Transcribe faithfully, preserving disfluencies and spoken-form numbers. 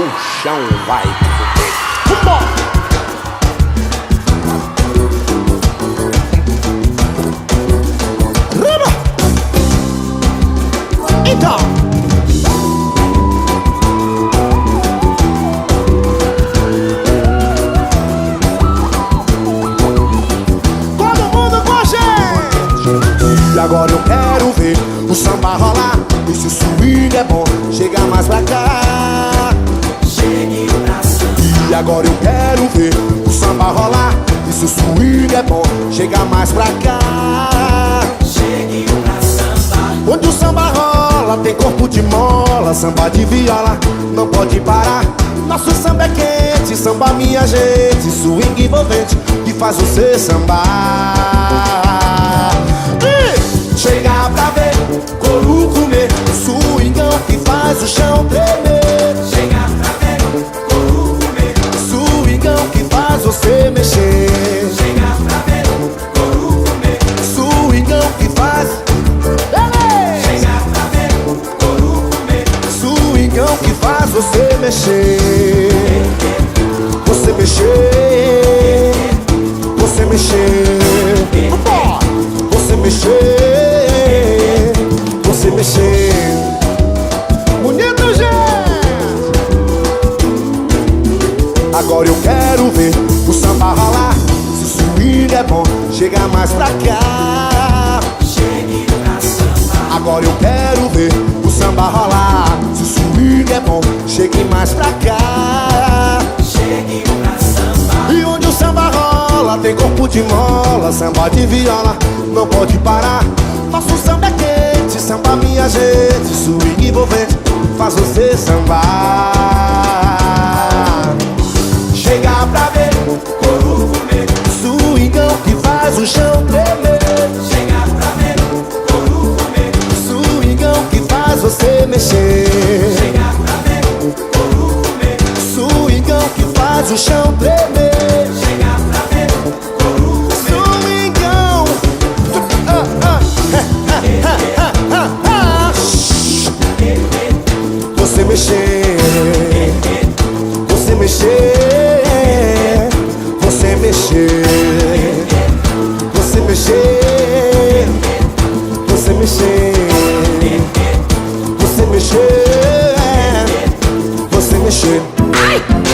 o chão vai comer. Vambora! Então, todo mundo com a gente. E agora eu quero ver o samba rolar. E se o swing é bom, chega mais pra cá. Chegue pra samba. E agora eu quero ver o samba rolar. E se o swing é bom, chega mais pra cá. Chegue pra samba. Onde o samba rola, tem corpo de mola, samba de viola, não pode parar. Nosso samba é quente, samba minha gente, swing envolvente que faz você sambar. E chega pra ver, couro comer, swingão que faz o chão tremer. Chega pra ver, couro comer, Swingão que faz você mexer. chega pra ver, couro comer, Swingão que faz chega pra ver, couro comer, swingão que faz você mexer. Você mexer, você mexer, vambora! Você mexer, você mexer. Bonito, gente! Agora eu quero ver o samba rolar. Se o swing é bom, chega mais pra cá. chegue pra samba. Agora eu quero ver o samba rolar. Se o swing é bom, chegue mais pra cá. Chegue pra samba. E onde o samba rola, tem corpo de mola, samba de viola, não pode parar. Nosso samba é quente, samba minha gente, swing envolvente, faz você sambar. Chega pra ver, Couro comer, swingão que faz o chão tremer. chega pra ver, couro comer, Swingão que faz você mexer. chega pra ver, couro comer, Swingão que faz o chão tremer. chega pra ver, couro comer, Swingão. Ah, ah, ah, ah, ah, ah. Você mexer, você mexer, você mexer, você mexer, você mexer, você mexer, você mexer. Ai!